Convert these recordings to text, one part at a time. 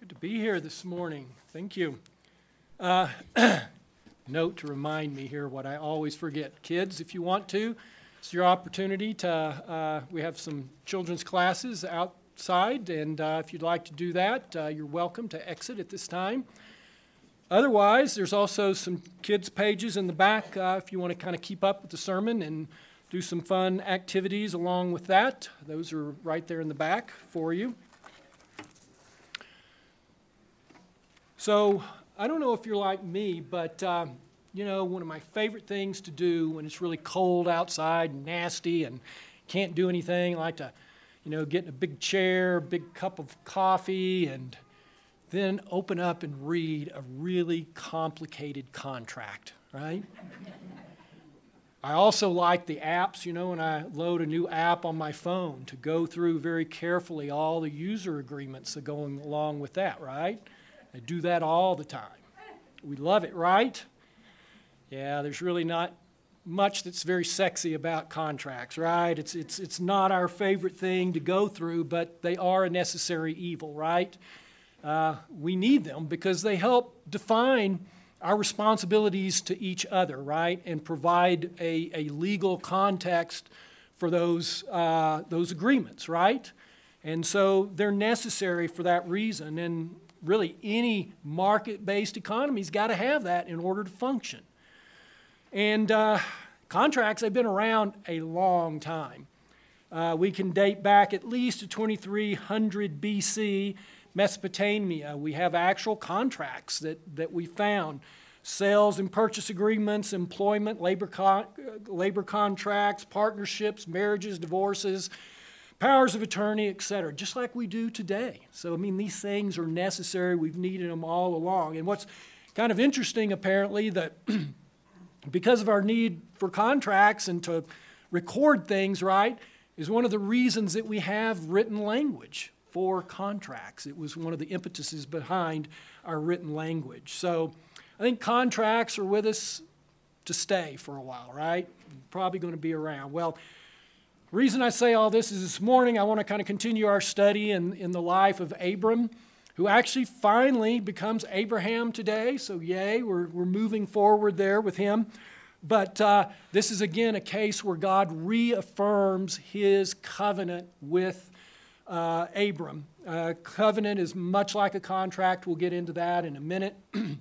Good to be here this morning. Thank you. Note to remind me here what I always forget. Kids, if you want to, it's your opportunity to, we have some children's classes outside, and if you'd like to do that, you're welcome to exit at this time. Otherwise, there's also some kids' pages in the back if you want to kind of keep up with the sermon and do some fun activities along with that. Those are right there in the back for you. So, I don't know if you're like me, but, one of my favorite things to do when it's really cold outside and nasty and can't do anything, I like to, get in a big chair, big cup of coffee, and then open up and read a really complicated contract, right? I also like the apps, when I load a new app on my phone to go through very carefully all the user agreements that go along with that, right? I do that all the time. We love it, right? Yeah, there's really not much that's very sexy about contracts, right? It's not our favorite thing to go through, but they are a necessary evil, right? We need them because they help define our responsibilities to each other, right? And provide a legal context for those agreements, right? And so they're necessary for that reason. And really, any market-based economy's got to have that in order to function. And contracts, they've been around a long time. We can date back at least to 2300 BC, Mesopotamia. We have actual contracts that we found. Sales and purchase agreements, employment, labor contracts, partnerships, marriages, divorces, powers of attorney, etc., just like we do today. So, these things are necessary. We've needed them all along. And what's kind of interesting, apparently, that because of our need for contracts and to record things, right, is one of the reasons that we have written language for contracts. It was one of the impetuses behind our written language. So, I think contracts are with us to stay for a while, right? Probably going to be around. Well, the reason I say all this is this morning I want to kind of continue our study in the life of Abram, who actually finally becomes Abraham today. So yay, we're moving forward there with him. But this is again a case where God reaffirms his covenant with Abram. Covenant is much like a contract. We'll get into that in a minute.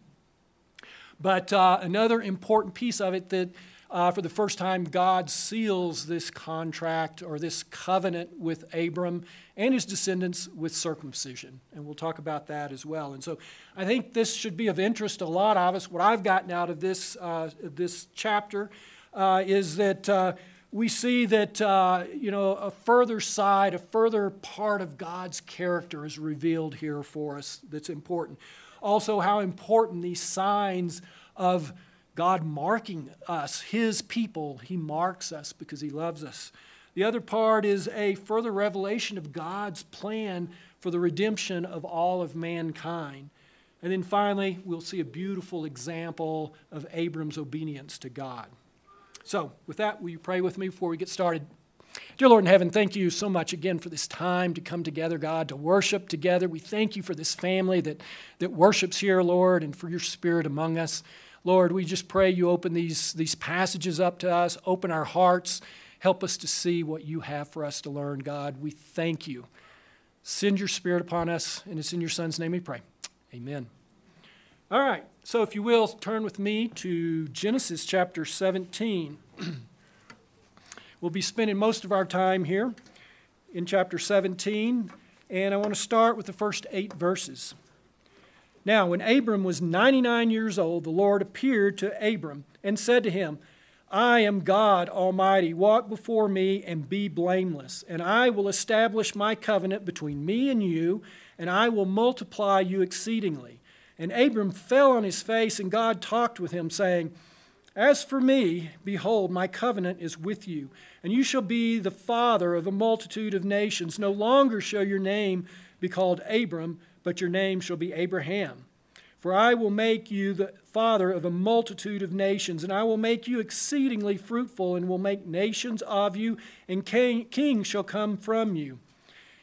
But another important piece of it that for the first time, God seals this contract or this covenant with Abram and his descendants with circumcision. And we'll talk about that as well. And so I think this should be of interest to a lot of us. What I've gotten out of this chapter is that we see that, a further side, a further part of God's character is revealed here for us that's important. Also, how important these signs of God marking us, his people. He marks us because he loves us. The other part is a further revelation of God's plan for the redemption of all of mankind. And then finally, we'll see a beautiful example of Abram's obedience to God. So, with that, will you pray with me before we get started? Dear Lord in heaven, thank you so much again for this time to come together, God, to worship together. We thank you for this family that worships here, Lord, and for your Spirit among us. Lord, we just pray you open these passages up to us, open our hearts, help us to see what you have for us to learn, God. We thank you. Send your Spirit upon us, and it's in your Son's name we pray. Amen. All right, so if you will, turn with me to Genesis chapter 17. We'll be spending most of our time here in chapter 17, and I want to start with the first 8 verses. Now, when Abram was 99 years old, the Lord appeared to Abram and said to him, I am God Almighty. Walk before me and be blameless, and I will establish my covenant between me and you, and I will multiply you exceedingly. And Abram fell on his face, and God talked with him, saying, As for me, behold, my covenant is with you, and you shall be the father of a multitude of nations. No longer shall your name be called Abram, but your name shall be Abraham. For I will make you the father of a multitude of nations, and I will make you exceedingly fruitful, and will make nations of you, and kings shall come from you.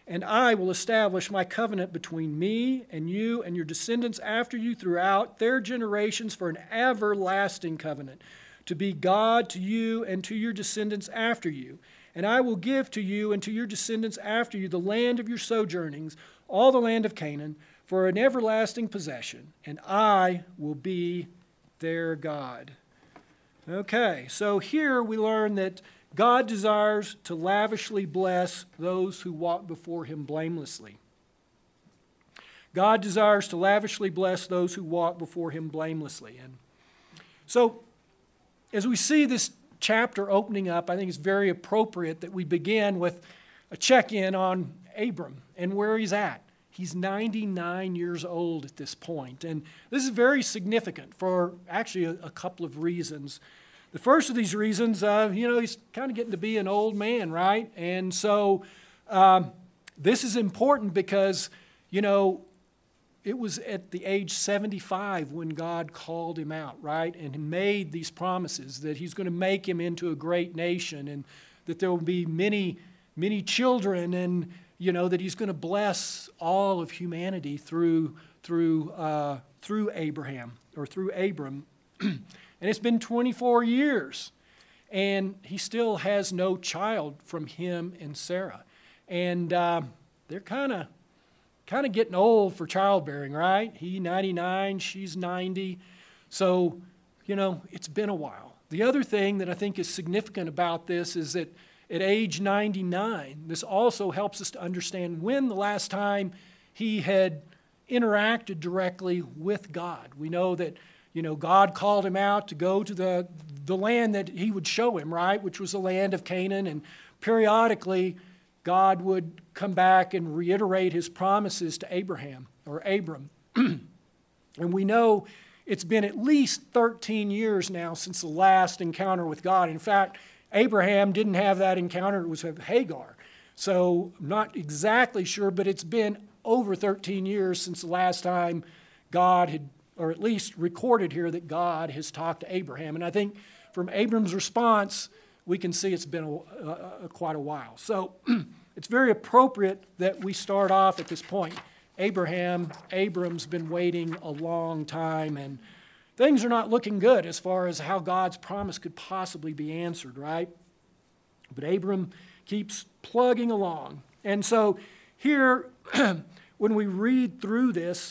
and I will establish my covenant between me and you and your descendants after you throughout their generations for an everlasting covenant, to be God to you and to your descendants after you. And I will give to you and to your descendants after you the land of your sojournings, all the land of Canaan, for an everlasting possession, and I will be their God. Okay, so here we learn that God desires to lavishly bless those who walk before him blamelessly. God desires to lavishly bless those who walk before him blamelessly. And so, as we see this chapter opening up, I think it's very appropriate that we begin with a check-in on Abram and where he's at. He's 99 years old at this point, and this is very significant for actually a couple of reasons. The first of these reasons, he's kind of getting to be an old man, right? And so this is important because, it was at the age 75 when God called him out, right? And he made these promises that he's going to make him into a great nation and that there will be many, many children and, that he's going to bless all of humanity through Abraham or through Abram. And it's been 24 years, and he still has no child from him and Sarah. And they're kind of getting old for childbearing, right? He 99, she's 90. So, it's been a while. The other thing that I think is significant about this is that at age 99, this also helps us to understand when the last time he had interacted directly with God. We know that, God called him out to go to the land that he would show him, right, which was the land of Canaan, and periodically God would come back and reiterate his promises to Abraham or Abram. And we know it's been at least 13 years now since the last encounter with God. In fact, Abraham didn't have that encounter, it was with Hagar. So I'm not exactly sure, but it's been over 13 years since the last time God had, or at least recorded here, that God has talked to Abraham. And I think from Abram's response, we can see it's been quite a while. So it's very appropriate that we start off at this point. Abram's been waiting a long time, and things are not looking good as far as how God's promise could possibly be answered, right? But Abram keeps plugging along. And so here, when we read through this,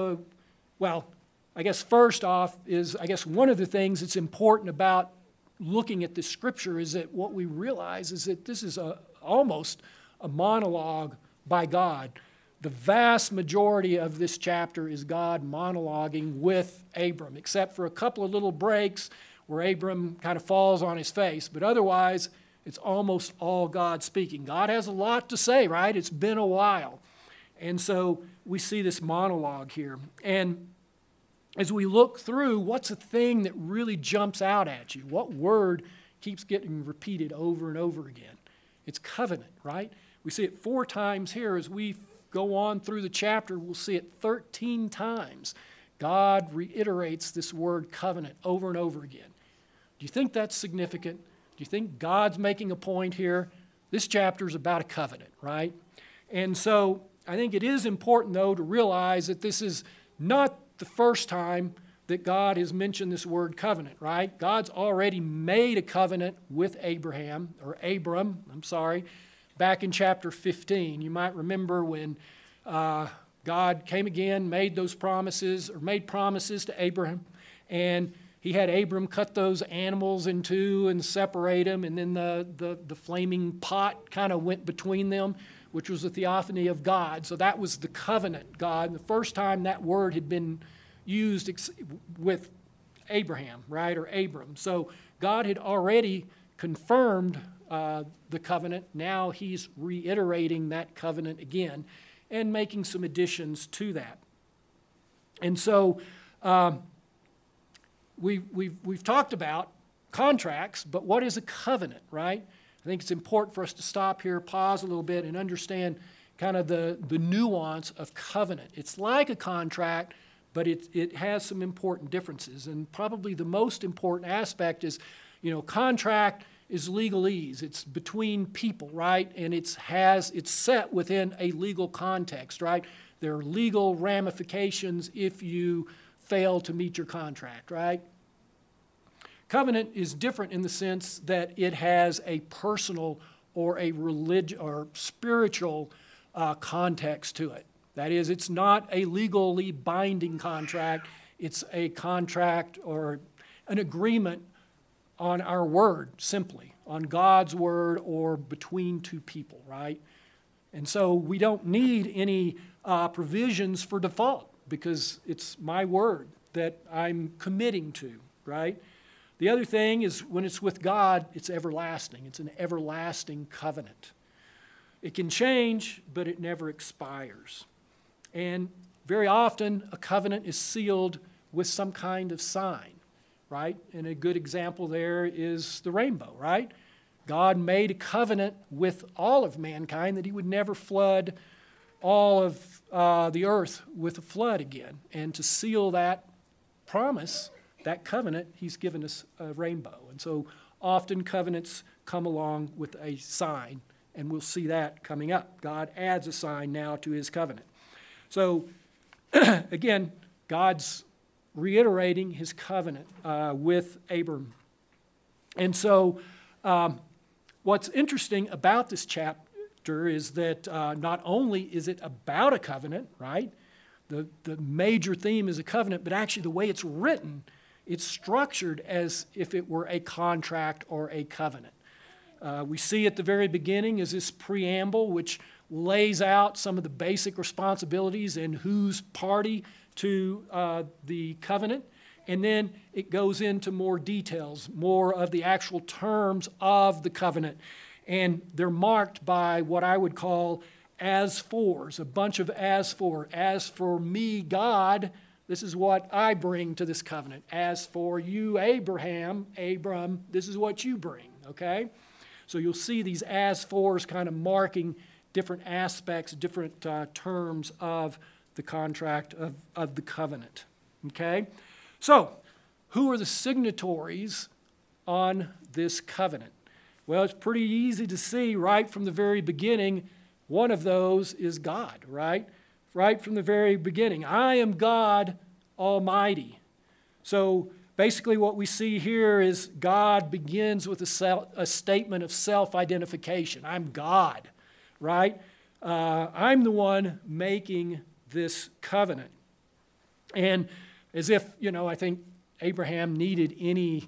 I guess first off is, one of the things that's important about looking at this scripture is that what we realize is that this is almost a monologue by God. The vast majority of this chapter is God monologuing with Abram, except for a couple of little breaks where Abram kind of falls on his face. But otherwise, it's almost all God speaking. God has a lot to say, right? It's been a while. And so we see this monologue here. And as we look through, what's the thing that really jumps out at you? What word keeps getting repeated over and over again? It's covenant, right? We see it 4 times here. As we go on through the chapter, we'll see it 13 times. God reiterates this word covenant over and over again. Do you think that's significant? Do you think God's making a point here? This chapter is about a covenant, right? And so I think it is important, though, to realize that this is not the first time that God has mentioned this word covenant, right? God's already made a covenant with Abram, back in chapter 15. You might remember when God came again, made promises to Abraham, and he had Abram cut those animals in two and separate them, and then the flaming pot kind of went between them, which was the theophany of God. So that was the covenant God. And the first time that word had been used with Abraham, right, or Abram. So God had already confirmed the covenant. Now he's reiterating that covenant again and making some additions to that. And so we've talked about contracts, but what is a covenant, right? I think it's important for us to stop here, pause a little bit, and understand kind of the nuance of covenant. It's like a contract, but it has some important differences. And probably the most important aspect is, contract is legalese. It's between people, right? And it's set within a legal context, right? There are legal ramifications if you fail to meet your contract, right? Covenant is different in the sense that it has a personal or a religious or spiritual context to it. That is, it's not a legally binding contract. It's a contract or an agreement on our word, simply, on God's word or between two people, right? And so we don't need any provisions for default because it's my word that I'm committing to, right? The other thing is when it's with God, it's everlasting. It's an everlasting covenant. It can change, but it never expires. And very often, a covenant is sealed with some kind of sign, right? And a good example there is the rainbow, right? God made a covenant with all of mankind that he would never flood all of the earth with a flood again. And to seal that promise, that covenant, he's given us a rainbow. And so often covenants come along with a sign, and we'll see that coming up. God adds a sign now to his covenant. So again, God's reiterating his covenant with Abram. And so what's interesting about this chapter is that not only is it about a covenant, right? The major theme is a covenant, but actually the way it's written, it's structured as if it were a contract or a covenant. We see at the very beginning is this preamble, which lays out some of the basic responsibilities and who's party to the covenant. And then it goes into more details, more of the actual terms of the covenant. And they're marked by what I would call as-fors, a bunch of as-for. As for me, God, this is what I bring to this covenant. As for you, Abram, this is what you bring, okay? So you'll see these as-fors kind of marking different aspects, different terms of the contract, of the covenant, okay? So who are the signatories on this covenant? Well, it's pretty easy to see right from the very beginning. One of those is God, right? Right from the very beginning. I am God Almighty. So basically what we see here is God begins with a statement of self-identification. I'm God, right? I'm the one making this covenant. And as if, I think Abraham needed any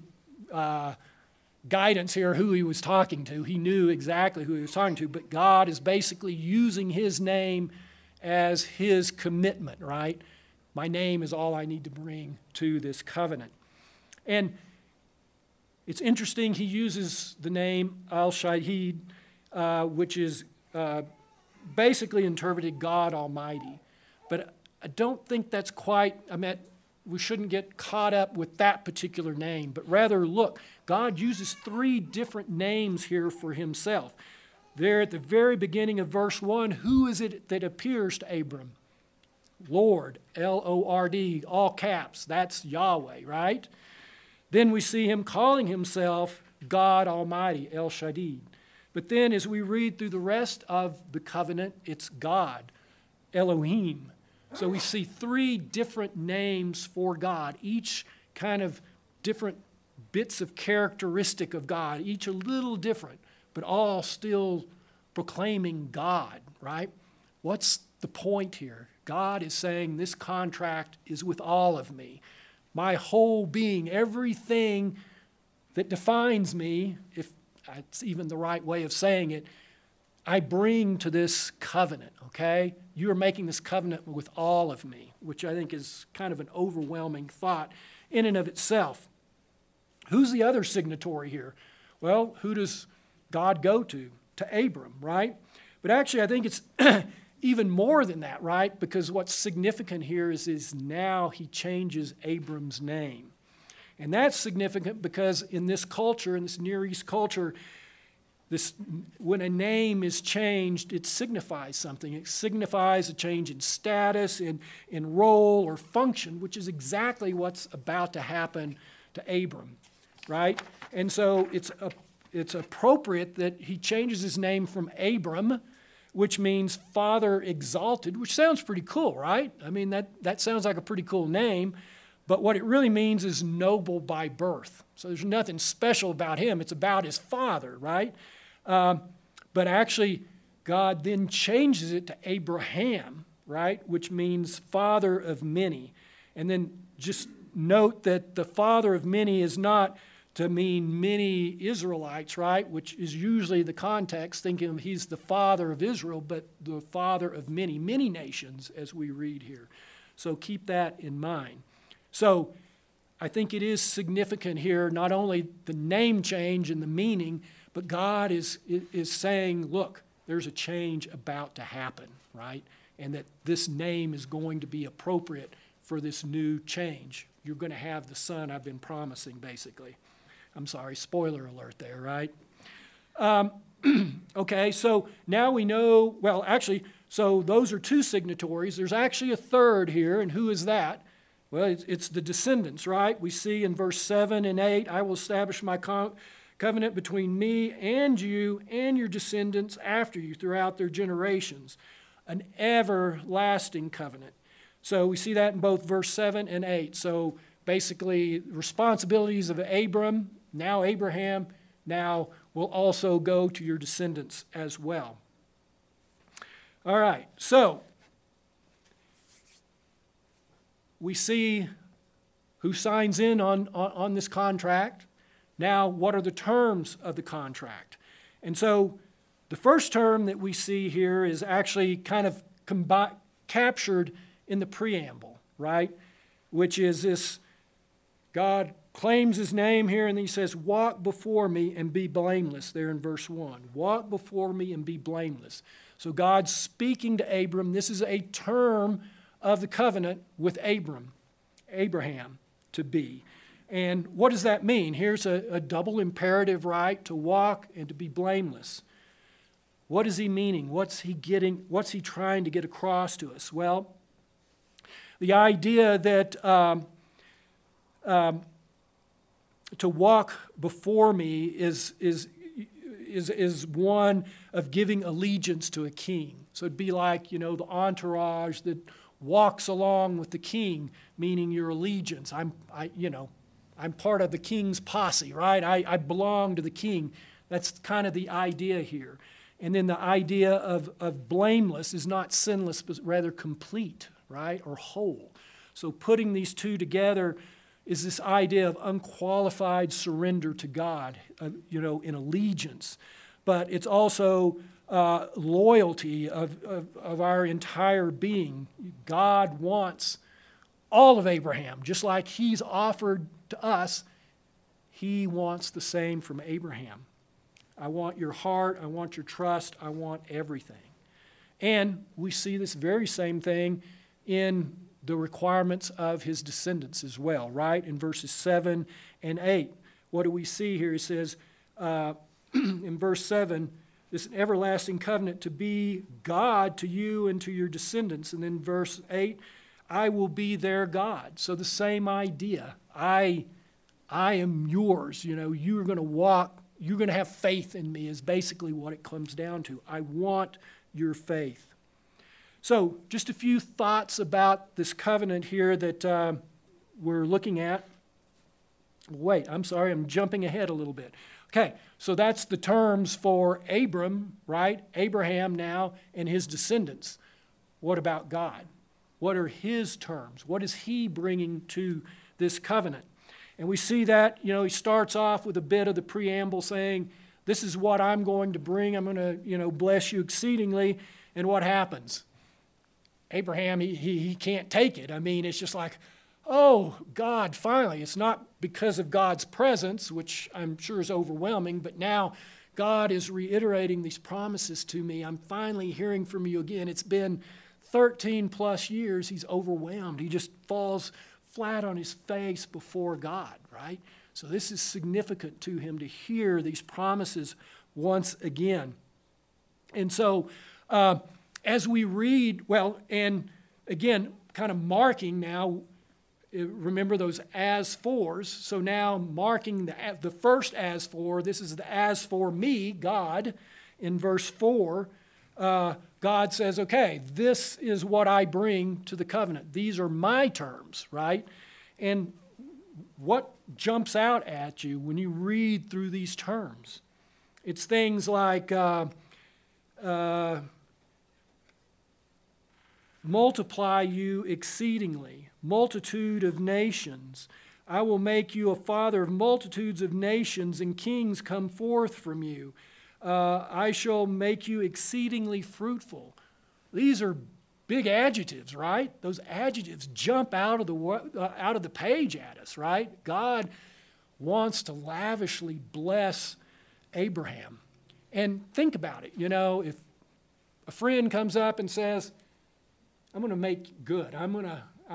guidance here who he was talking to. He knew exactly who he was talking to, but God is basically using his name as his commitment, right? My name is all I need to bring to this covenant. And it's interesting, he uses the name Al-Shahid, which is basically interpreted God Almighty. But I don't think that's quite, we shouldn't get caught up with that particular name, but rather look, God uses 3 different names here for himself. There at the very beginning of verse 1, who is it that appears to Abram? Lord, L-O-R-D, all caps, that's Yahweh, right? Then we see him calling himself God Almighty, El Shaddai. But then as we read through the rest of the covenant, it's God, Elohim. So we see 3 different names for God, each kind of different bits of characteristic of God, each a little different, but all still proclaiming God, right? What's the point here? God is saying this contract is with all of me. My whole being, everything that defines me, if that's even the right way of saying it, I bring to this covenant, okay? You are making this covenant with all of me, which I think is kind of an overwhelming thought in and of itself. Who's the other signatory here? Well, who does God go to? To Abram, right? But actually, I think it's even more than that, right? Because what's significant here is now he changes Abram's name. And that's significant because in this culture, in this Near East culture, when a name is changed, it signifies something. It signifies a change in status, in role or function, which is exactly what's about to happen to Abram, right? And so it's it's appropriate that he changes his name from Abram, which means father exalted, which sounds pretty cool, right? I mean, that sounds like a pretty cool name, but what it really means is noble by birth. So there's nothing special about him. It's about his father, right? But actually, God then changes it to Abraham, right, which means father of many. And then just note that the father of many is not to mean many Israelites, right, which is usually the context, thinking of he's the father of Israel, but the father of many, many nations, as we read here. So keep that in mind. So I think it is significant here, not only the name change and the meaning, but God is saying, look, there's a change about to happen, right? And that this name is going to be appropriate for this new change. You're going to have the son I've been promising, basically. I'm sorry, spoiler alert there, right? Okay, so now we know, well, actually, so those are two signatories. There's actually a third here, and who is that? Well, it's the descendants, right? We see in verse 7 and 8, I will establish my covenant between me and you and your descendants after you throughout their generations, an everlasting covenant. So we see that in both verse 7 and 8. So basically, responsibilities of Abram, now Abraham, now will also go to your descendants as well. All right, so we see who signs in on this contract. Now, what are the terms of the contract? And so the first term that we see here is actually kind of captured in the preamble, right? Which is this, God claims his name here, and he says, walk before me and be blameless, there in verse 1. Walk before me and be blameless. So God's speaking to Abram. This is a term of the covenant with Abraham to be. And what does that mean? Here's a double imperative, right? To walk and to be blameless. What is he meaning? What's he trying to get across to us? Well, the idea that to walk before me is one of giving allegiance to a king. So it'd be like, the entourage that walks along with the king, meaning your allegiance. I'm part of the king's posse, right? I belong to the king. That's kind of the idea here. And then the idea of blameless is not sinless, but rather complete, right, or whole. So putting these two together is this idea of unqualified surrender to God, in allegiance. But it's also loyalty of our entire being. God wants all of Abraham, just like he's offered to us. He wants the same from Abraham. I want your heart, I want your trust, I want everything. And we see this very same thing in the requirements of his descendants as well, right? In verses 7 and 8. What do we see here? He says in verse 7, this everlasting covenant to be God to you and to your descendants. And then verse 8, I will be their God. So the same idea. I am yours. You're going to walk, you're going to have faith in me is basically what it comes down to. I want your faith. So just a few thoughts about this covenant here that we're looking at. Wait, I'm sorry, I'm jumping ahead a little bit. Okay, so that's the terms for Abram, right? Abraham now and his descendants. What about God? What are his terms? What is he bringing to this covenant? And we see that, he starts off with a bit of the preamble saying, this is what I'm going to bring. I'm going to, bless you exceedingly. And what happens? Abraham, he can't take it. I mean, it's just like, oh, God, finally. It's not because of God's presence, which I'm sure is overwhelming, but now God is reiterating these promises to me. I'm finally hearing from you again. It's been 13 plus years. He's overwhelmed. He just falls flat on his face before God, right? So this is significant to him to hear these promises once again. And so as we read, and again, kind of marking now, remember those as fors. So now marking the first as for, this is the as for me, God, in verse 4. God says, okay, this is what I bring to the covenant. These are my terms, right? And what jumps out at you when you read through these terms? It's things like multiply you exceedingly, multitude of nations. I will make you a father of multitudes of nations, and kings come forth from you. I shall make you exceedingly fruitful. These are big adjectives, right? Those adjectives jump out of the page at us, right? God wants to lavishly bless Abraham. And think about it, if a friend comes up and says, I'm going to make good. I'm going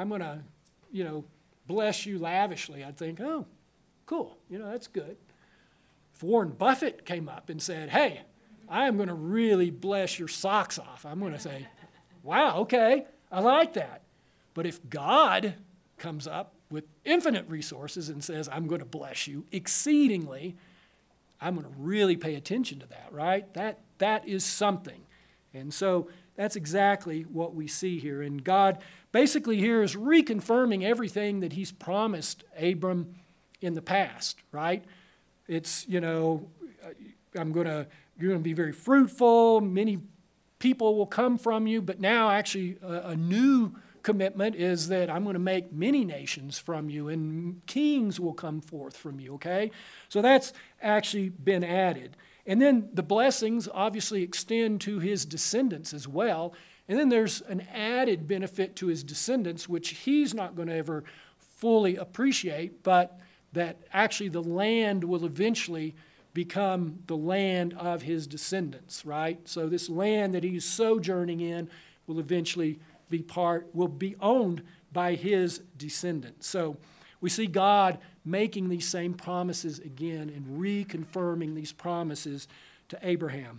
to, bless you lavishly. I'd think, oh, cool. That's good. If Warren Buffett came up and said, hey, I am going to really bless your socks off, I'm going to say, wow, okay, I like that. But if God comes up with infinite resources and says, I'm going to bless you exceedingly, I'm going to really pay attention to that, right? That is something. And so that's exactly what we see here. And God basically here is reconfirming everything that he's promised Abram in the past, right? It's, you're going to be very fruitful. Many people will come from you. But now actually a new commitment is that I'm going to make many nations from you, and kings will come forth from you, okay? So that's actually been added. And then the blessings obviously extend to his descendants as well. And then there's an added benefit to his descendants, which he's not going to ever fully appreciate, but that actually the land will eventually become the land of his descendants, right? So this land that he's sojourning in will eventually will be owned by his descendants. So we see God making these same promises again and reconfirming these promises to Abraham.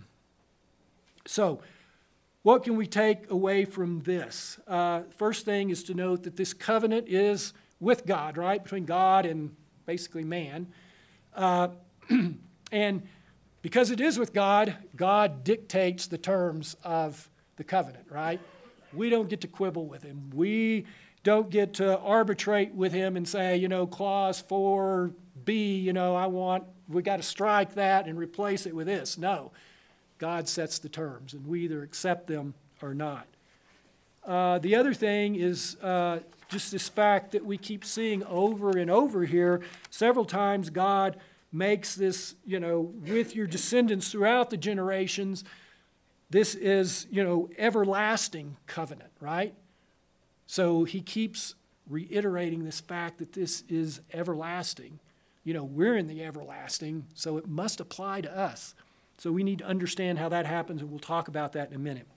So what can we take away from this? First thing is to note that this covenant is with God, right? Between God and basically man. And because it is with God, God dictates the terms of the covenant, right? We don't get to quibble with him. We don't get to arbitrate with him and say, clause 4B, we got to strike that and replace it with this. No, God sets the terms, and we either accept them or not. The other thing is just this fact that we keep seeing over and over here. Several times God makes this, with your descendants throughout the generations. This is, everlasting covenant, right? So he keeps reiterating this fact that this is everlasting. We're in the everlasting, so it must apply to us. So we need to understand how that happens, and we'll talk about that in a minute.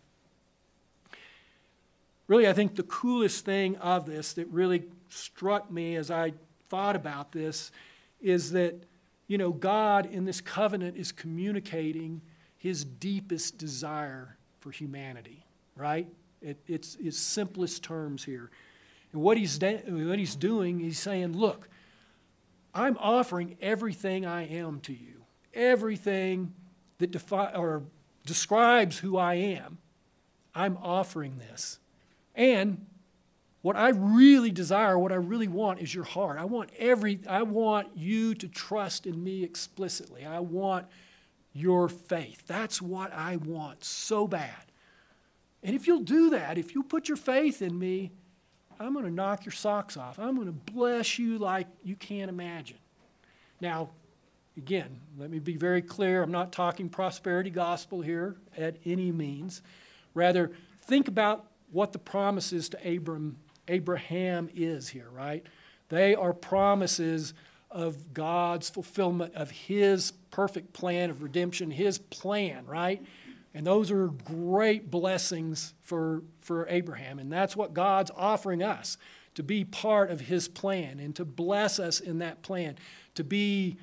Really, I think the coolest thing of this that really struck me as I thought about this is that, God in this covenant is communicating his deepest desire for humanity, right? It's his simplest terms here. And what he's doing, he's saying, look, I'm offering everything I am to you, everything that describes who I am. I'm offering this. And what I really desire, what I really want is your heart. I want you to trust in me explicitly. I want your faith. That's what I want so bad. And if you'll do that, if you put your faith in me, I'm going to knock your socks off. I'm going to bless you like you can't imagine. Now, again, let me be very clear. I'm not talking prosperity gospel here at any means. Rather, think about what the promises to Abraham is here, right? They are promises of God's fulfillment of his perfect plan of redemption, his plan, right? And those are great blessings for Abraham. And that's what God's offering us, to be part of his plan and to bless us in that plan, to be,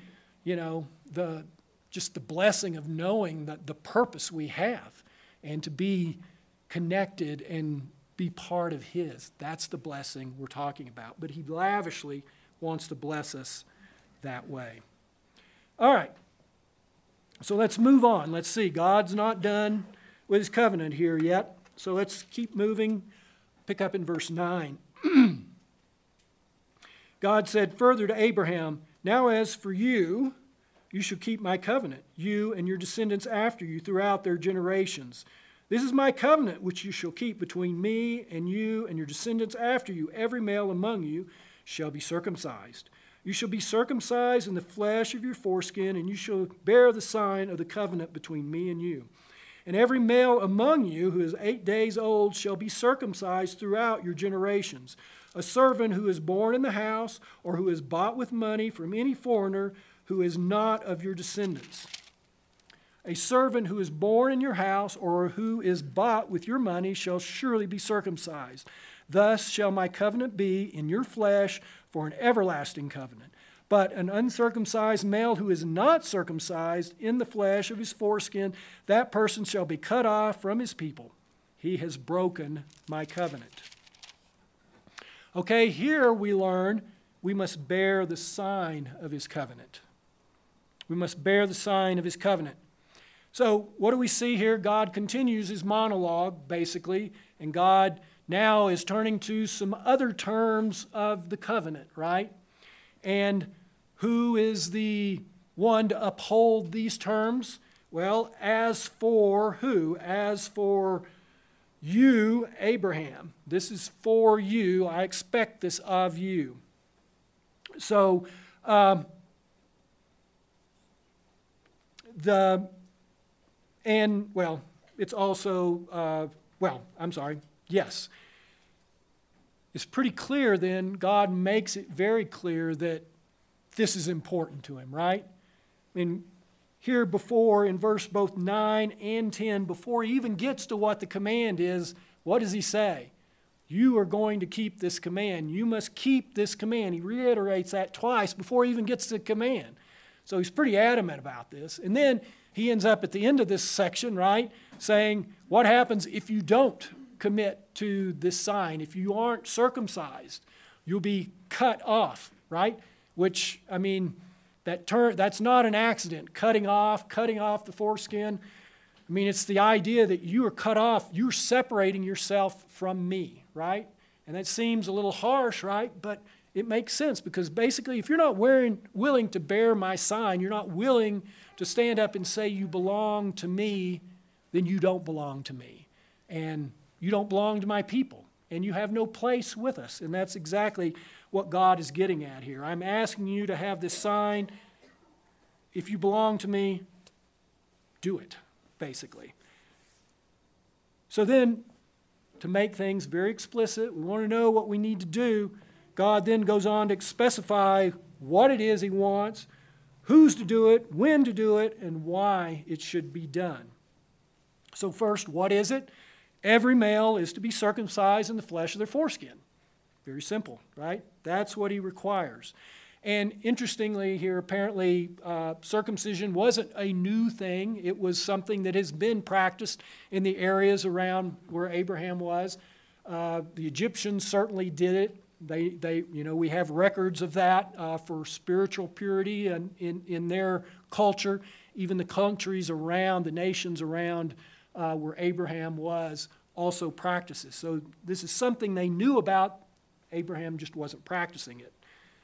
just the blessing of knowing that the purpose we have, and to be connected and be part of his. That's the blessing we're talking about. But he lavishly wants to bless us that way. All right. So let's move on. Let's see. God's not done with his covenant here yet. So let's keep moving. Pick up in verse 9. God said further to Abraham, "Now as for you, you shall keep my covenant, you and your descendants after you throughout their generations. This is my covenant which you shall keep between me and you and your descendants after you. Every male among you shall be circumcised. You shall be circumcised in the flesh of your foreskin, and you shall bear the sign of the covenant between me and you. And every male among you who is 8 days old shall be circumcised throughout your generations. A servant who is born in the house or who is bought with money from any foreigner who is not of your descendants. A servant who is born in your house or who is bought with your money shall surely be circumcised. Thus shall my covenant be in your flesh for an everlasting covenant. But an uncircumcised male who is not circumcised in the flesh of his foreskin, that person shall be cut off from his people. He has broken my covenant." Okay, here we learn we must bear the sign of his covenant. We must bear the sign of his covenant. So what do we see here? God continues his monologue, basically, and God now is turning to some other terms of the covenant, right? And who is the one to uphold these terms? Well, as for who? As for you, Abraham. This is for you. I expect this of you. So, it's also, yes. It's pretty clear then, God makes it very clear that this is important to him, right? I mean, here before, in verse both 9 and 10, before he even gets to what the command is, what does he say? You are going to keep this command. You must keep this command. He reiterates that twice before he even gets to the command. So he's pretty adamant about this. And then he ends up at the end of this section, right, saying, what happens if you don't commit to this sign? If you aren't circumcised, you'll be cut off, right? Which, I mean, that's not an accident, cutting off the foreskin. I mean, it's the idea that you are cut off, you're separating yourself from me, right? And that seems a little harsh, right? But it makes sense because basically if you're not willing to bear my sign, you're not willing to stand up and say you belong to me, then you don't belong to me. And you don't belong to my people. And you have no place with us. And that's exactly what God is getting at here. I'm asking you to have this sign. If you belong to me, do it, basically. So then, to make things very explicit, we want to know what we need to do. God then goes on to specify what it is he wants, who's to do it, when to do it, and why it should be done. So first, what is it? Every male is to be circumcised in the flesh of their foreskin. Very simple, right? That's what he requires. And interestingly here, apparently circumcision wasn't a new thing. It was something that has been practiced in the areas around where Abraham was. The Egyptians certainly did it. We have records of that for spiritual purity and in their culture. Even the countries around, the nations around where Abraham was also practices. So this is something they knew about. Abraham just wasn't practicing it.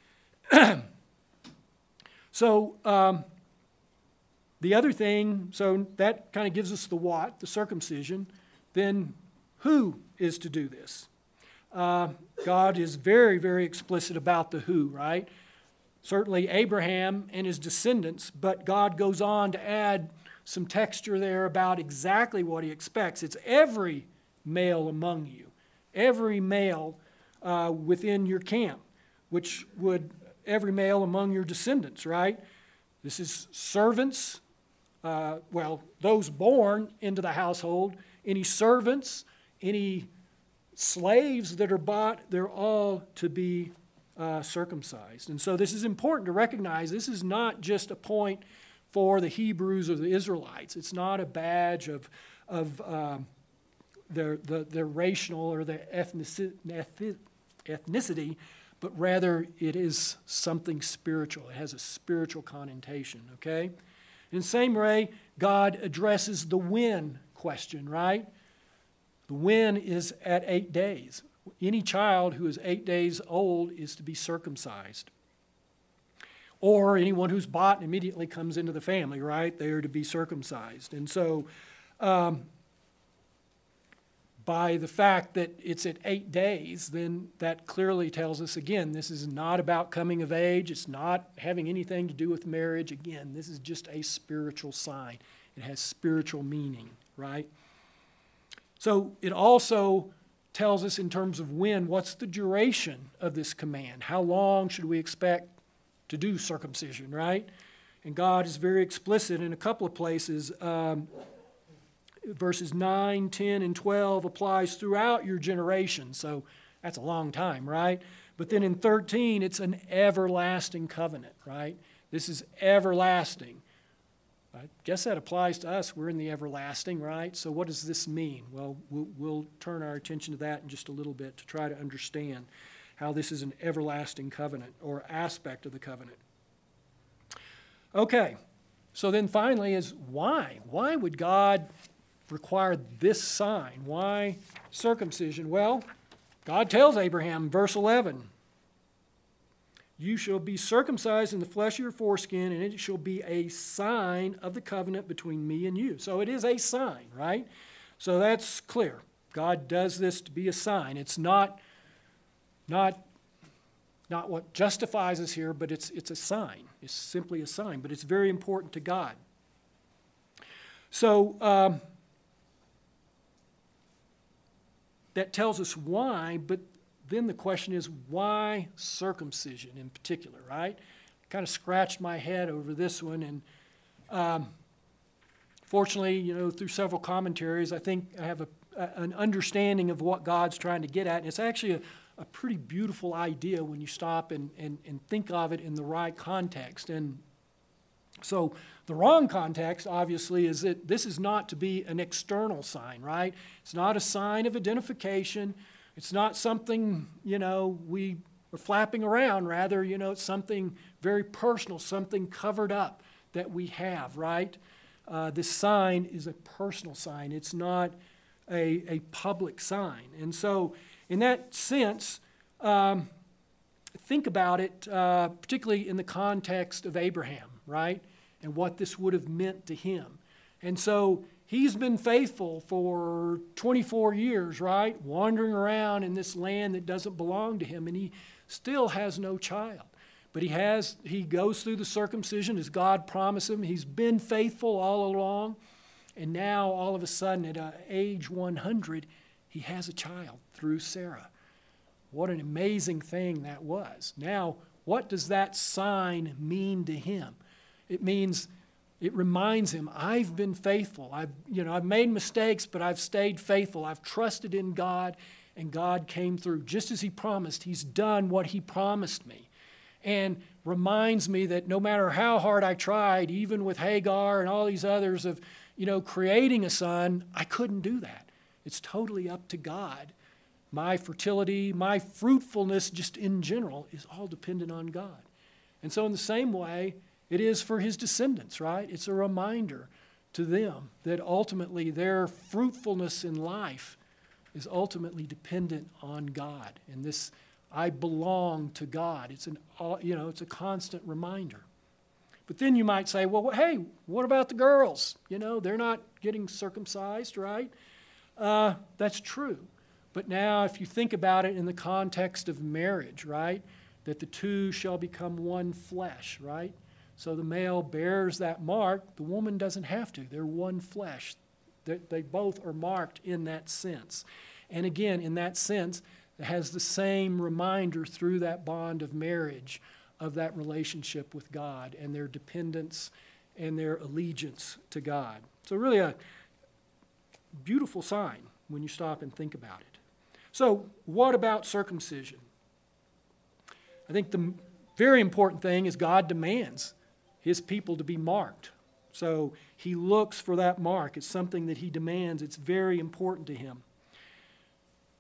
So the other thing, so that kind of gives us the what, the circumcision. Then who is to do this? God is very, very explicit about the who, right? Certainly Abraham and his descendants, but God goes on to add some texture there about exactly what he expects. It's every male among you, every male within your camp, which would every male among your descendants, right? This is servants, those born into the household, any servants, any slaves that are bought, they're all to be circumcised. And so this is important to recognize. This is not just a point for the Hebrews or the Israelites. It's not a badge of their racial or their ethnicity, but rather it is something spiritual. It has a spiritual connotation, okay? In the same way, God addresses the when question, right? The when is at 8 days. Any child who is 8 days old is to be circumcised. Or anyone who's bought and immediately comes into the family, right? They are to be circumcised. And so, by the fact that it's at 8 days, then that clearly tells us, again, this is not about coming of age. It's not having anything to do with marriage. Again, this is just a spiritual sign. It has spiritual meaning, right? So it also tells us in terms of when, what's the duration of this command? How long should we expect to do circumcision, right? And God is very explicit in a couple of places. Verses 9, 10, and 12 applies throughout your generation. So that's a long time, right? But then in 13, it's an everlasting covenant, right? This is everlasting. I guess that applies to us. We're in the everlasting, right? So what does this mean? Well, we'll turn our attention to that in just a little bit to try to understand how this is an everlasting covenant or aspect of the covenant. Okay, so then finally is why? Why would God require this sign? Why circumcision? Well, God tells Abraham, verse 11, you shall be circumcised in the flesh of your foreskin, and it shall be a sign of the covenant between me and you. So it is a sign, right? So that's clear. God does this to be a sign. It's not what justifies us here, but it's a sign. It's simply a sign, but it's very important to God. So that tells us why, but then the question is why circumcision in particular, right? Kind of scratched my head over this one, and fortunately, through several commentaries, I think I have an understanding of what God's trying to get at, and it's actually a pretty beautiful idea when you stop and think of it in the right context. And so the wrong context, obviously, is that this is not to be an external sign, right? It's not a sign of identification. It's not something, we are flapping around. Rather, it's something very personal, something covered up that we have, right? This sign is a personal sign. It's not a public sign. And so in that sense, think about it, particularly in the context of Abraham, right? And what this would have meant to him. And so he's been faithful for 24 years, right? Wandering around in this land that doesn't belong to him, and he still has no child. But he goes through the circumcision as God promised him. He's been faithful all along. And now, all of a sudden, at age 100, he has a child through Sarah. What an amazing thing that was. Now, what does that sign mean to him? It reminds him, I've been faithful. I've made mistakes, but I've stayed faithful. I've trusted in God, and God came through. Just as he promised, he's done what he promised me. And reminds me that no matter how hard I tried, even with Hagar and all these others of, creating a son, I couldn't do that. It's totally up to God. My fertility, my fruitfulness just in general is all dependent on God. And so in the same way, it is for his descendants, right? It's a reminder to them that ultimately their fruitfulness in life is ultimately dependent on God. And this, I belong to God. It's a constant reminder. But then you might say, well, hey, what about the girls? They're not getting circumcised, right? That's true. But now if you think about it in the context of marriage, right, that the two shall become one flesh, right? So the male bears that mark. The woman doesn't have to. They're one flesh. They both are marked in that sense. And again, in that sense, it has the same reminder through that bond of marriage of that relationship with God and their dependence and their allegiance to God. So really a beautiful sign when you stop and think about it. So what about circumcision? I think the very important thing is God demands his people to be marked. So he looks for that mark. It's something that he demands. It's very important to him.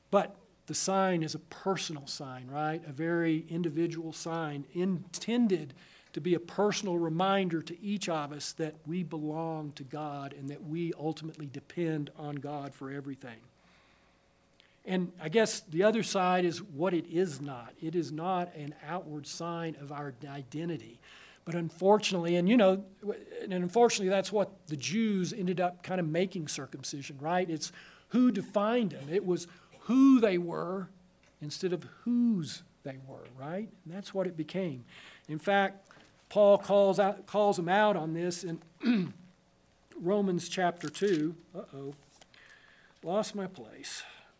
But the sign is a personal sign, right? A very individual sign intended to be a personal reminder to each of us that we belong to God and that we ultimately depend on God for everything. And I guess the other side is what it is not. It is not an outward sign of our identity. But unfortunately, unfortunately that's what the Jews ended up kind of making circumcision, right? It's who defined them. It was who they were instead of whose they were, right? And that's what it became. In fact, Paul calls them out on this in Romans chapter 2. Lost my place.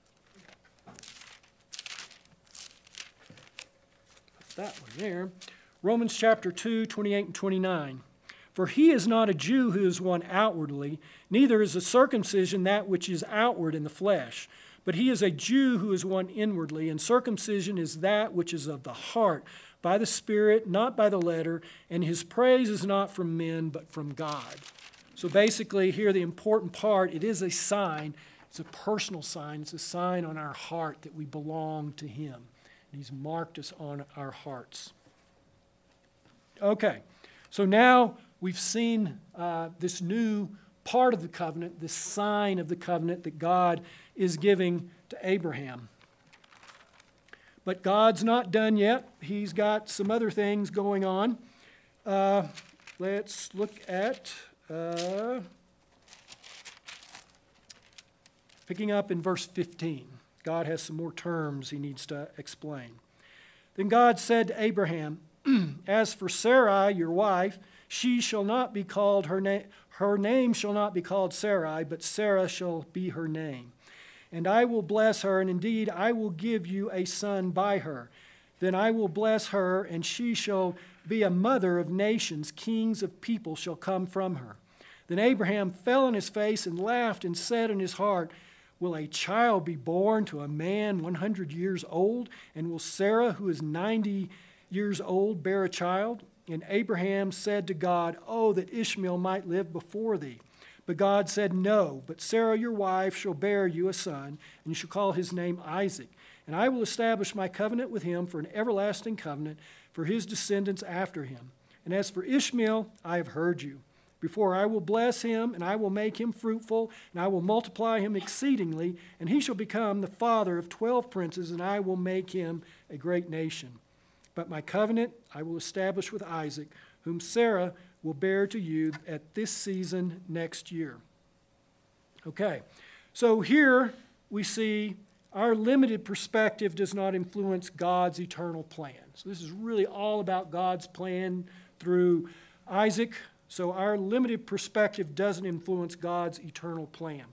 Put that one there. Romans chapter 2, 28 and 29. For he is not a Jew who is one outwardly, neither is the circumcision that which is outward in the flesh. But he is a Jew who is one inwardly, and circumcision is that which is of the heart, by the Spirit, not by the letter, and his praise is not from men, but from God. So basically, here the important part, it is a sign. It's a personal sign. It's a sign on our heart that we belong to him. And he's marked us on our hearts. Okay, so now we've seen this new part of the covenant, this sign of the covenant that God is giving to Abraham. But God's not done yet. He's got some other things going on. Let's look at, picking up in verse 15. God has some more terms he needs to explain. Then God said to Abraham, as for Sarai, your wife, she shall not be called her name shall not be called Sarai, but Sarah shall be her name. And I will bless her, and indeed I will give you a son by her. Then I will bless her, and she shall be a mother of nations. Kings of people shall come from her. Then Abraham fell on his face and laughed and said in his heart, will a child be born to a man 100 years old? And will Sarah, who is 90 years old, bear a child? And Abraham said to God, oh, that Ishmael might live before thee. But God said, no, but Sarah your wife shall bear you a son, and you shall call his name Isaac. And I will establish my covenant with him for an everlasting covenant for his descendants after him. And as for Ishmael, I have heard you. Before I will bless him, and I will make him fruitful, and I will multiply him exceedingly, and he shall become the father of 12 princes, and I will make him a great nation. But my covenant I will establish with Isaac, whom Sarah will bear to you at this season next year. Okay, so here we see our limited perspective does not influence God's eternal plan. So this is really all about God's plan through Isaac. So our limited perspective doesn't influence God's eternal plan.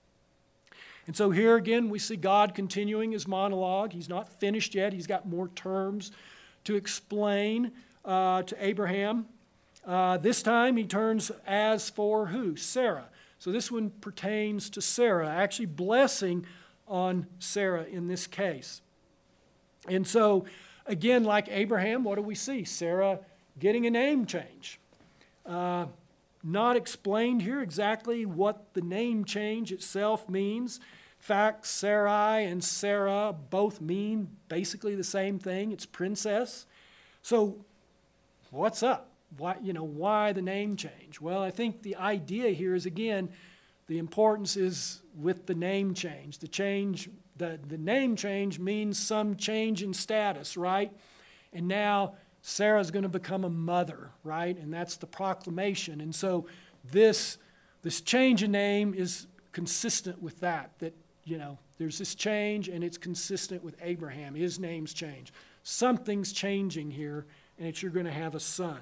And so here again we see God continuing his monologue. He's not finished yet. He's got more terms to explain to Abraham. This time he turns as for who? Sarah. So this one pertains to Sarah, actually blessing on Sarah in this case. And so, again, like Abraham, what do we see? Sarah getting a name change. Not explained here exactly what the name change itself means. In fact, Sarai and Sarah both mean basically the same thing. It's princess. So what's up? Why the name change? Well, I think the idea here is, again, the importance is with the name change. The name change means some change in status, right? And now Sarah's going to become a mother, right? And that's the proclamation. And so this change in name is consistent with that, there's this change and it's consistent with Abraham. His name's changed. Something's changing here, and it's you're going to have a son.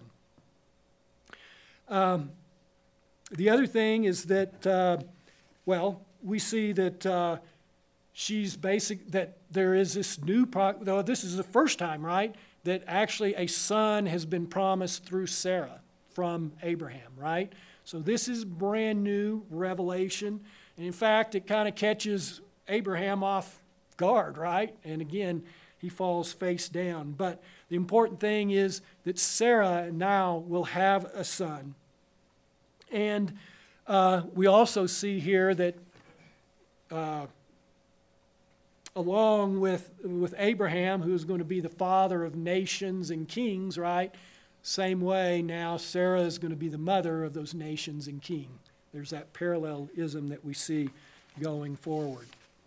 The other thing is that, we see that that there is this new, this is the first time, right, that actually a son has been promised through Sarah from Abraham, right? So this is brand new revelation. And in fact, it kind of catches Abraham off guard, right? And again, he falls face down. But the important thing is that Sarah now will have a son. And we also see here that along with Abraham, who's going to be the father of nations and kings, right? Same way now Sarah is going to be the mother of those nations and kings. There's that parallelism that we see going forward.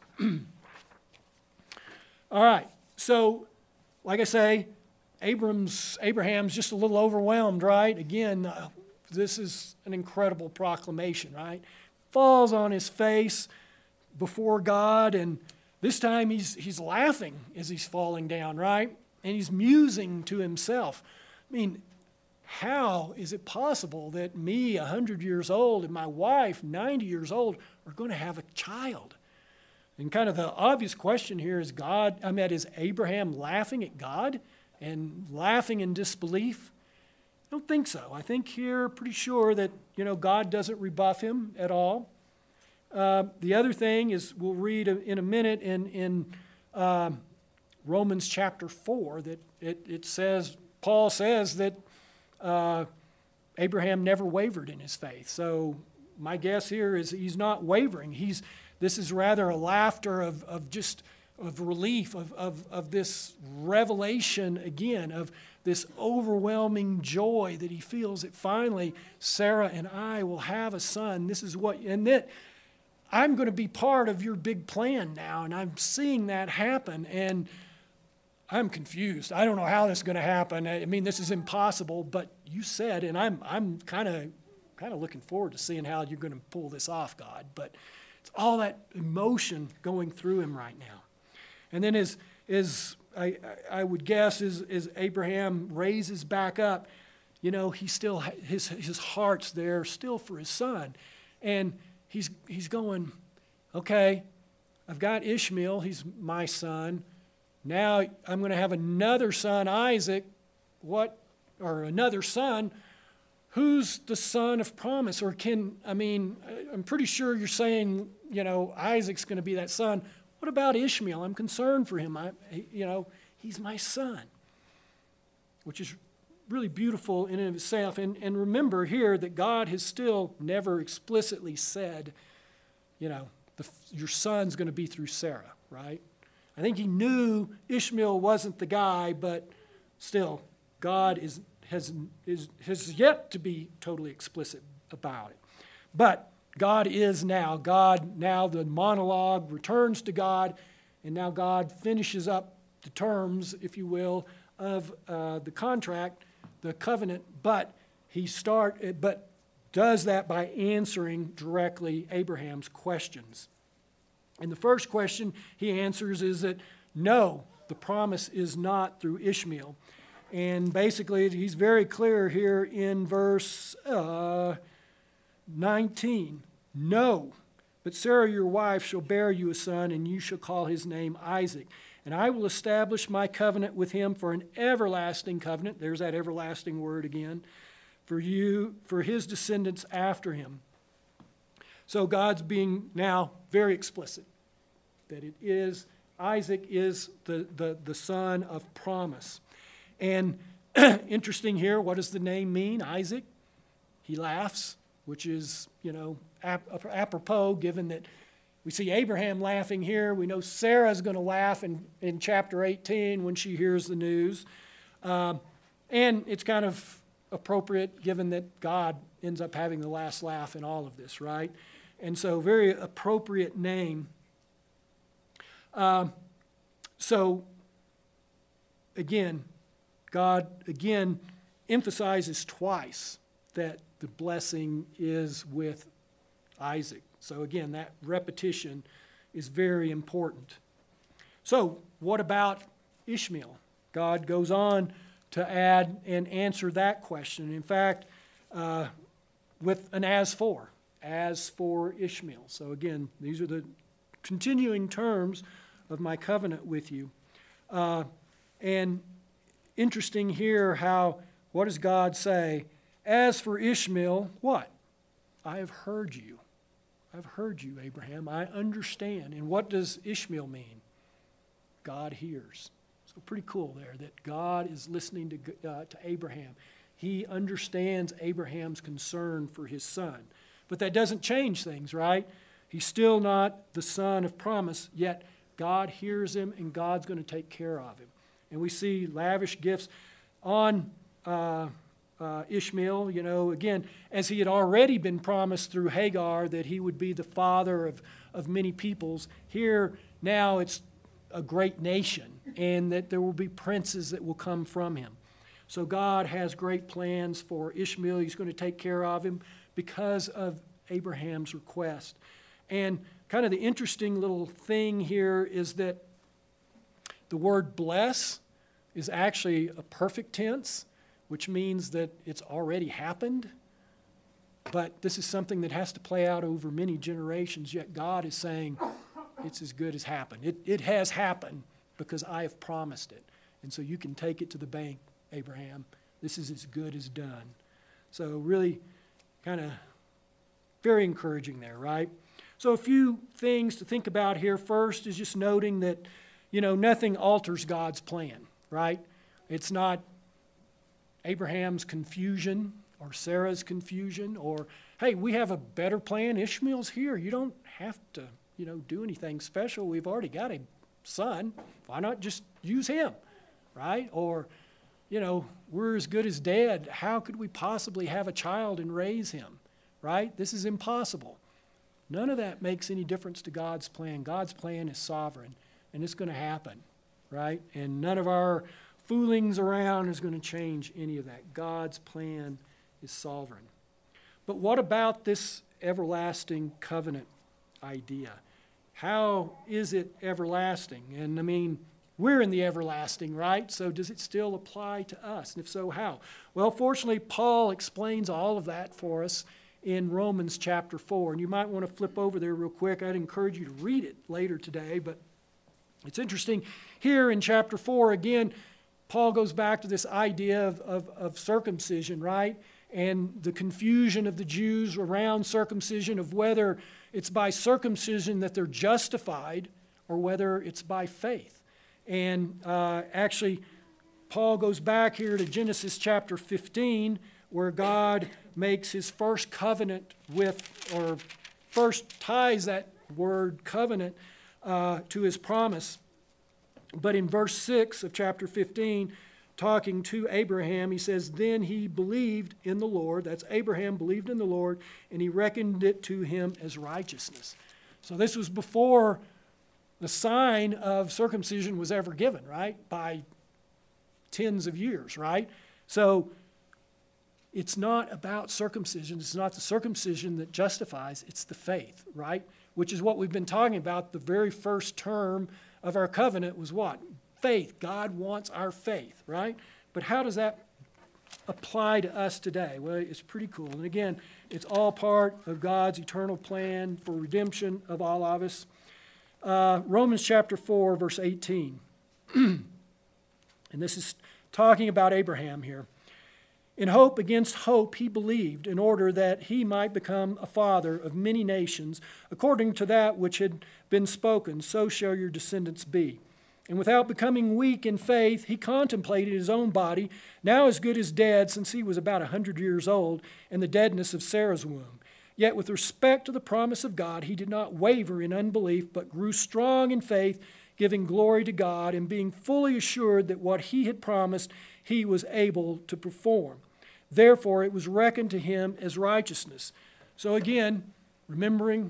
All right, so like I say, Abraham's just a little overwhelmed, right? Again, this is an incredible proclamation, right? Falls on his face before God, and this time he's laughing as he's falling down, right? And he's musing to himself. I mean, how is it possible that me, 100 years old, and my wife, 90 years old, are going to have a child? And kind of the obvious question here is is Abraham laughing at God and laughing in disbelief? I don't think so. I think here, pretty sure that, God doesn't rebuff him at all. The other thing is, we'll read in a minute in Romans chapter 4, that it says, Paul says that Abraham never wavered in his faith. So my guess here is he's not wavering. This is rather a laughter of relief, of this revelation again, of this overwhelming joy that he feels that finally Sarah and I will have a son. And that I'm going to be part of your big plan now, and I'm seeing that happen, and I'm confused. I don't know how this is going to happen. I mean, this is impossible, but you said, and I'm kind of looking forward to seeing how you're going to pull this off, God. But it's all that emotion going through him right now. And then as I would guess, as Abraham raises back up, he still his heart's there still for his son, and he's going, okay, I've got Ishmael, he's my son. Now I'm going to have another son, Isaac. Or another son? Who's the son of promise? I'm pretty sure you're saying, Isaac's going to be that son. What about Ishmael? I'm concerned for him. He's my son, which is really beautiful in and of itself. And remember here that God has still never explicitly said, your son's going to be through Sarah, right? I think he knew Ishmael wasn't the guy, but still, God has yet to be totally explicit about it. But God is now. Now the monologue returns to God, and now God finishes up the terms, if you will, of the contract, the covenant, but does that by answering directly Abraham's questions. And the first question he answers is that no, the promise is not through Ishmael. And basically, he's very clear here in verse 19. No, but Sarah your wife shall bear you a son, and you shall call his name Isaac. And I will establish my covenant with him for an everlasting covenant. There's that everlasting word again. For his descendants after him. So God's being now very explicit that Isaac is the son of promise. And interesting here, what does the name mean, Isaac? He laughs, which is, apropos, given that we see Abraham laughing here. We know Sarah's going to laugh in chapter 18 when she hears the news. And it's kind of appropriate given that God ends up having the last laugh in all of this, right? And so very appropriate name. So again, God again emphasizes twice that the blessing is with Isaac. So again, that repetition is very important. So what about Ishmael? God goes on to add and answer that question. In fact, with an as for Ishmael. So again, these are the continuing terms of my covenant with you. And interesting here what does God say? As for Ishmael, what? I have heard you. I've heard you, Abraham. I understand. And what does Ishmael mean? God hears. So pretty cool there that God is listening to Abraham. He understands Abraham's concern for his son. But that doesn't change things, right? He's still not the son of promise, yet God hears him, and God's going to take care of him. And we see lavish gifts on Ishmael, again, as he had already been promised through Hagar that he would be the father of many peoples. Here, now it's a great nation, and that there will be princes that will come from him. So God has great plans for Ishmael. He's going to take care of him because of Abraham's request. And kind of the interesting little thing here is that the word bless is actually a perfect tense, which means that it's already happened. But this is something that has to play out over many generations, yet God is saying it's as good as happened. It has happened because I have promised it. And so you can take it to the bank, Abraham. This is as good as done. So really kind of very encouraging there, right? So a few things to think about here. First is just noting that, nothing alters God's plan, right? It's not Abraham's confusion or Sarah's confusion or, hey, we have a better plan. Ishmael's here. You don't have to, do anything special. We've already got a son. Why not just use him, right? Or, we're as good as dead. How could we possibly have a child and raise him, right? This is impossible. None of that makes any difference to God's plan. God's plan is sovereign, and it's going to happen, right? And none of our foolings around is going to change any of that. God's plan is sovereign. But what about this everlasting covenant idea? How is it everlasting? And we're in the everlasting, right? So does it still apply to us? And if so, how? Well, fortunately, Paul explains all of that for us in Romans chapter 4. And you might want to flip over there real quick. I'd encourage you to read it later today. But it's interesting. Here in chapter 4, again, Paul goes back to this idea of circumcision, right? And the confusion of the Jews around circumcision, of whether it's by circumcision that they're justified or whether it's by faith. And actually, Paul goes back here to Genesis chapter 15, where God makes his first covenant or first ties that word covenant to his promise. But in verse 6 of chapter 15, talking to Abraham, he says, then he believed in the Lord. That's Abraham believed in the Lord, and he reckoned it to him as righteousness. So this was before the sign of circumcision was ever given, right? By tens of years, right? So it's not about circumcision. It's not the circumcision that justifies. It's the faith, right? Which is what we've been talking about. The very first term of our covenant was what? Faith. God wants our faith, right? But how does that apply to us today? Well, it's pretty cool. And again, it's all part of God's eternal plan for redemption of all of us. Romans chapter 4, verse 18. And this is talking about Abraham here. In hope against hope he believed, in order that he might become a father of many nations, according to that which had been spoken, so shall your descendants be. And without becoming weak in faith, he contemplated his own body, now as good as dead, since he was about 100 years old, and the deadness of Sarah's womb. Yet with respect to the promise of God, he did not waver in unbelief, but grew strong in faith, giving glory to God, and being fully assured that what he had promised, he was able to perform. Therefore, it was reckoned to him as righteousness. So again, remembering,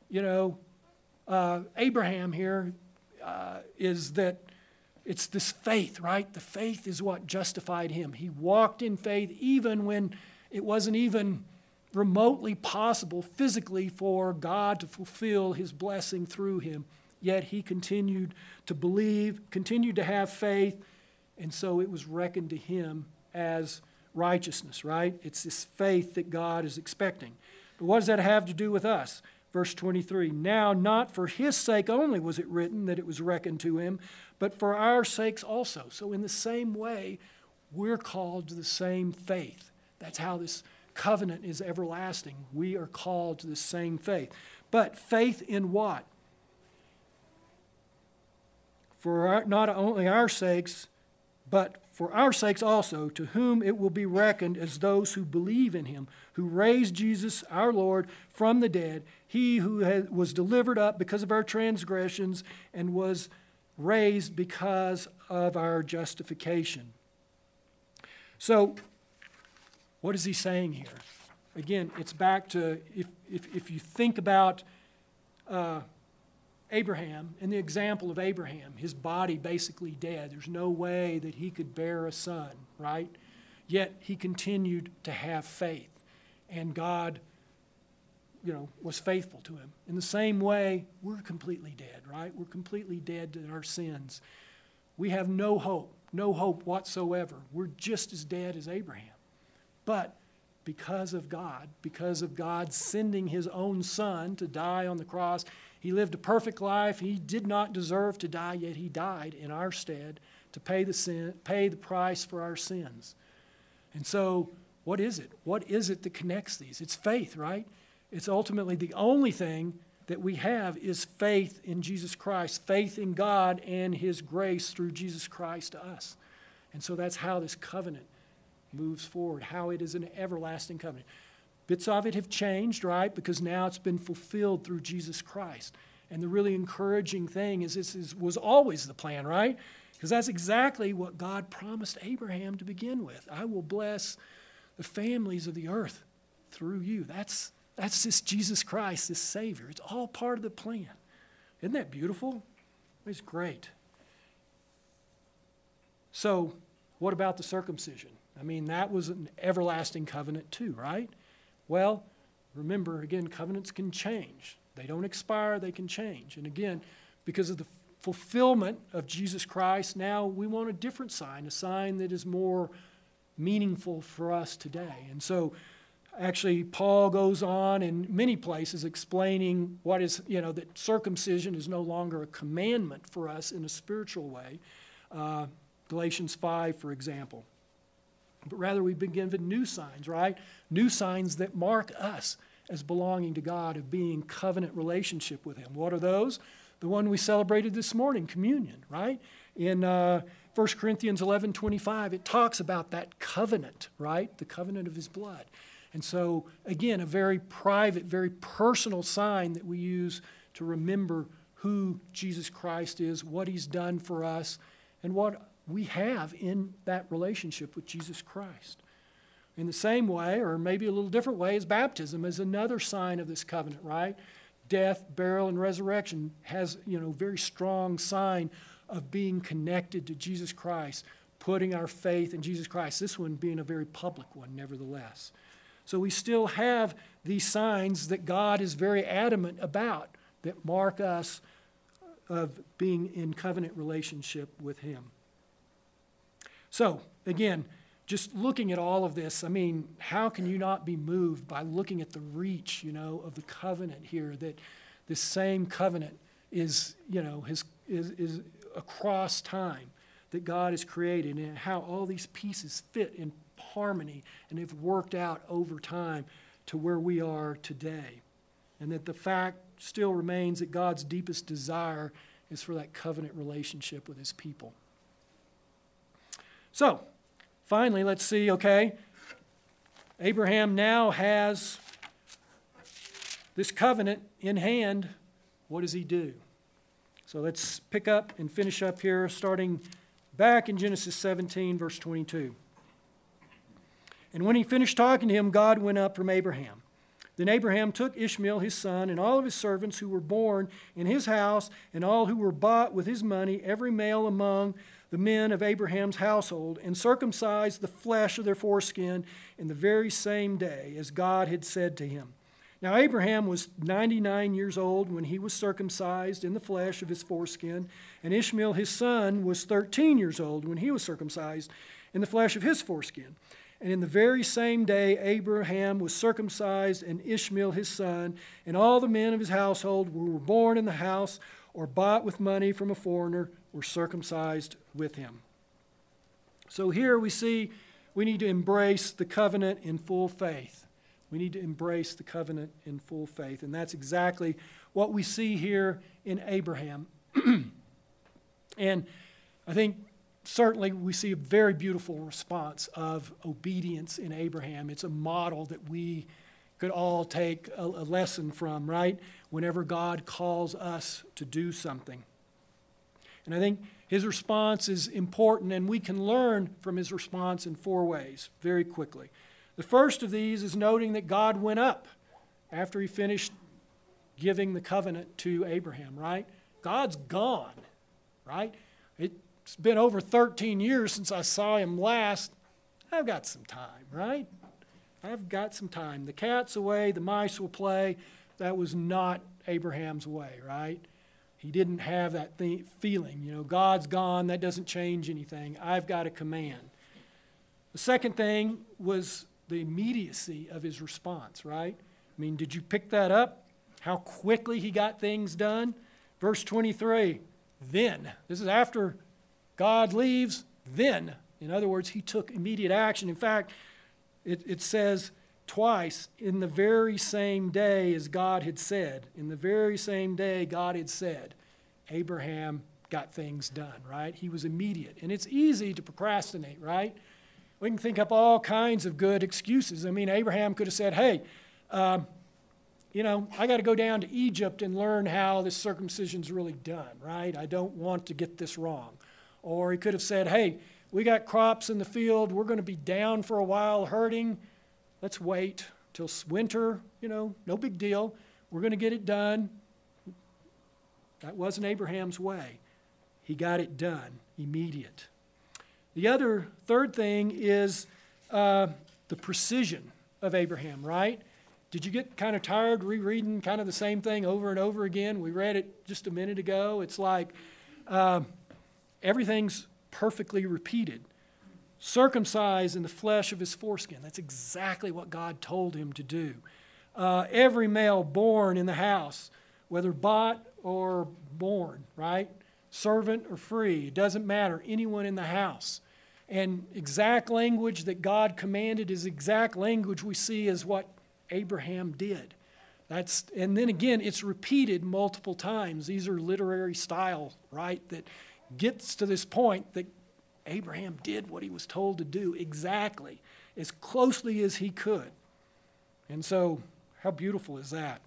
Abraham here is that it's this faith, right? The faith is what justified him. He walked in faith even when it wasn't even remotely possible physically for God to fulfill his blessing through him. Yet he continued to believe, continued to have faith, and so it was reckoned to him as righteousness, right? It's this faith that God is expecting. But what does that have to do with us? Verse 23, now not for his sake only was it written that it was reckoned to him, but for our sakes also. So in the same way, we're called to the same faith. That's how this covenant is everlasting. We are called to the same faith. But faith in what? For not only our sakes, but for our sakes also, to whom it will be reckoned as those who believe in him, who raised Jesus our Lord from the dead, he who was delivered up because of our transgressions and was raised because of our justification. So, what is he saying here? Again, it's back to, if you think about Abraham and the example of Abraham, his body basically dead. There's no way that he could bear a son, right? Yet he continued to have faith, and God, was faithful to him. In the same way, we're completely dead, right? We're completely dead to our sins. We have no hope whatsoever. We're just as dead as Abraham. But because of God sending his own son to die on the cross, he lived a perfect life. He did not deserve to die, yet he died in our stead to pay the price for our sins. And so, what is it? What is it that connects these? It's faith, right? It's ultimately the only thing that we have is faith in Jesus Christ, faith in God and his grace through Jesus Christ to us. And so that's how this covenant moves forward, how it is an everlasting covenant. Bits of it have changed, right? Because now it's been fulfilled through Jesus Christ. And the really encouraging thing is this was always the plan, right? Because that's exactly what God promised Abraham to begin with. I will bless the families of the earth through you. That's this Jesus Christ, this Savior. It's all part of the plan. Isn't that beautiful? It's great. So, what about the circumcision? I mean, that was an everlasting covenant too, right? Well, remember, again, covenants can change. They don't expire, they can change. And again, because of the fulfillment of Jesus Christ, now we want a different sign, a sign that is more meaningful for us today. And so, actually, Paul goes on in many places explaining what is, that circumcision is no longer a commandment for us in a spiritual way. Galatians 5, for example. But rather we've been given new signs, right? New signs that mark us as belonging to God, of being covenant relationship with him. What are those? The one we celebrated this morning, communion, right? In 1 Corinthians 11:25, it talks about that covenant, right? The covenant of his blood. And so, again, a very private, very personal sign that we use to remember who Jesus Christ is, what he's done for us, and what we have in that relationship with Jesus Christ. In the same way, or maybe a little different way, is baptism is another sign of this covenant, right? Death, burial, and resurrection has, very strong sign of being connected to Jesus Christ, putting our faith in Jesus Christ. This one being a very public one, nevertheless. So we still have these signs that God is very adamant about that mark us of being in covenant relationship with him. So, again, just looking at all of this, I mean, how can you not be moved by looking at the reach, of the covenant here, that this same covenant is, is across time that God has created, and how all these pieces fit in harmony and have worked out over time to where we are today. And that the fact still remains that God's deepest desire is for that covenant relationship with his people. So, finally, let's see, Abraham now has this covenant in hand. What does he do? So let's pick up and finish up here, starting back in Genesis 17, verse 22. And when he finished talking to him, God went up from Abraham. Then Abraham took Ishmael his son and all of his servants who were born in his house and all who were bought with his money, every male among the men of Abraham's household, and circumcised the flesh of their foreskin in the very same day, as God had said to him. Now Abraham was 99 years old when he was circumcised in the flesh of his foreskin, and Ishmael his son was 13 years old when he was circumcised in the flesh of his foreskin. And in the very same day Abraham was circumcised, and Ishmael his son, and all the men of his household who were born in the house or bought with money from a foreigner were circumcised with him. So here we see we need to embrace the covenant in full faith. We need to embrace the covenant in full faith. And that's exactly what we see here in Abraham. And I think certainly we see a very beautiful response of obedience in Abraham. It's a model that we could all take a lesson from, right? Whenever God calls us to do something. And I think his response is important, and we can learn from his response in 4 ways very quickly. The first of these is noting that God went up after he finished giving the covenant to Abraham, right? God's gone, right? It's been over 13 years since I saw him last. I've got some time, right? I've got some time. The cat's away, the mice will play. That was not Abraham's way, right? He didn't have that feeling, God's gone, that doesn't change anything. I've got a command. The second thing was the immediacy of his response, right? I mean, did you pick that up? How quickly he got things done? Verse 23, then. This is after God leaves, then. In other words, he took immediate action. In fact, it says twice, in the very same day as God had said. In the very same day God had said, Abraham got things done, right? He was immediate. And it's easy to procrastinate, right? We can think up all kinds of good excuses. I mean, Abraham could have said, hey, I got to go down to Egypt and learn how this circumcision's really done, right? I don't want to get this wrong. Or he could have said, hey, we got crops in the field. We're going to be down for a while herding. Let's wait till winter, no big deal. We're going to get it done. That wasn't Abraham's way. He got it done, immediate. The third thing is the precision of Abraham, right? Did you get kind of tired rereading kind of the same thing over and over again? We read it just a minute ago. It's like everything's perfectly repeated. Circumcised in the flesh of his foreskin. That's exactly what God told him to do. Every male born in the house, whether bought or born, right? Servant or free, it doesn't matter. Anyone in the house. And exact language that God commanded is exact language we see as what Abraham did. And then again, it's repeated multiple times. These are literary style, right? That gets to this point that Abraham did what he was told to do exactly, as closely as he could. And so, how beautiful is that?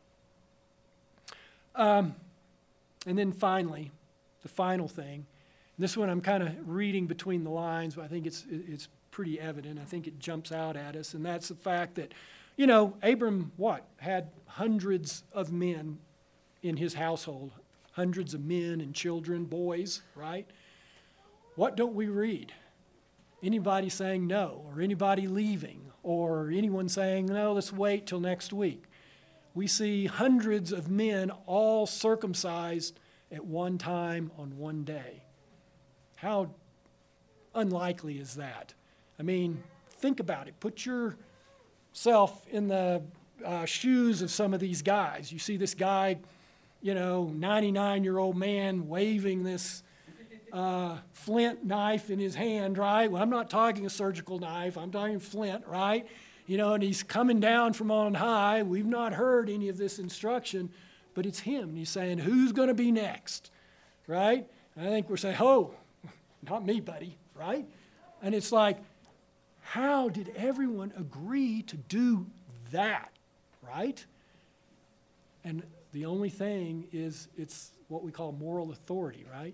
And then finally, the final thing, this one I'm kind of reading between the lines, but I think it's pretty evident. I think it jumps out at us, and that's the fact that, Abram, had hundreds of men in his household, hundreds of men and children, boys, right? What don't we read? Anybody saying no, or anybody leaving, or anyone saying, no, let's wait till next week. We see hundreds of men all circumcised at one time on one day. How unlikely is that? I mean, think about it. Put yourself in the shoes of some of these guys. You see this guy, 99-year-old man waving this flint knife in his hand, right? Well, I'm not talking a surgical knife. I'm talking flint, right? And he's coming down from on high. We've not heard any of this instruction, but it's him. And he's saying, who's going to be next, right? And I think we're saying, oh, not me, buddy, right? And it's like, how did everyone agree to do that, right? And the only thing is it's what we call moral authority, right?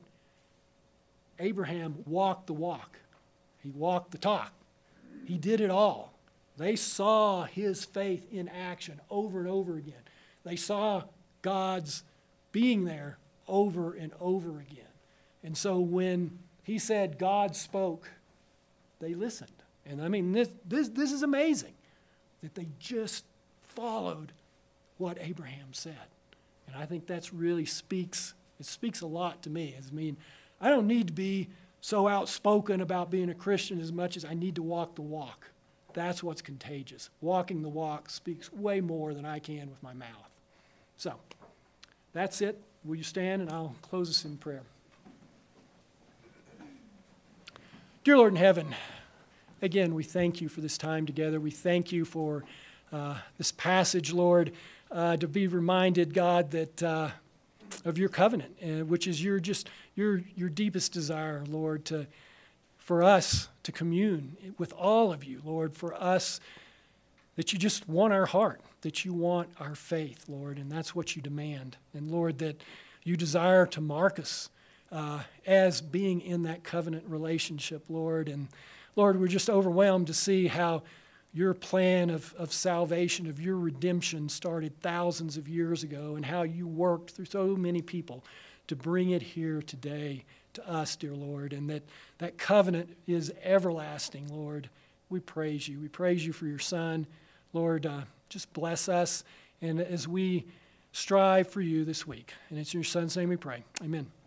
Abraham walked the walk. He walked the talk. He did it all. They saw his faith in action over and over again. They saw God's being there over and over again. And so when he said God spoke, they listened. And I mean, this is amazing that they just followed what Abraham said. And I think that's really speaks a lot to me. I don't need to be so outspoken about being a Christian as much as I need to walk the walk. That's what's contagious. Walking the walk speaks way more than I can with my mouth. So, that's it. Will you stand and I'll close us in prayer. Dear Lord in heaven, again, we thank you for this time together. We thank you for this passage, Lord, to be reminded, God, that of your covenant, which is your deepest desire, Lord, for us to commune with all of you, Lord, for us, that you just want our heart, that you want our faith, Lord, and that's what you demand. And Lord, that you desire to mark us as being in that covenant relationship, Lord. And Lord, we're just overwhelmed to see how your plan of salvation, of your redemption started thousands of years ago, and how you worked through so many people to bring it here today to us, dear Lord, and that covenant is everlasting, Lord. We praise you. We praise you for your Son. Lord, just bless us and as we strive for you this week. And it's in your Son's name we pray. Amen.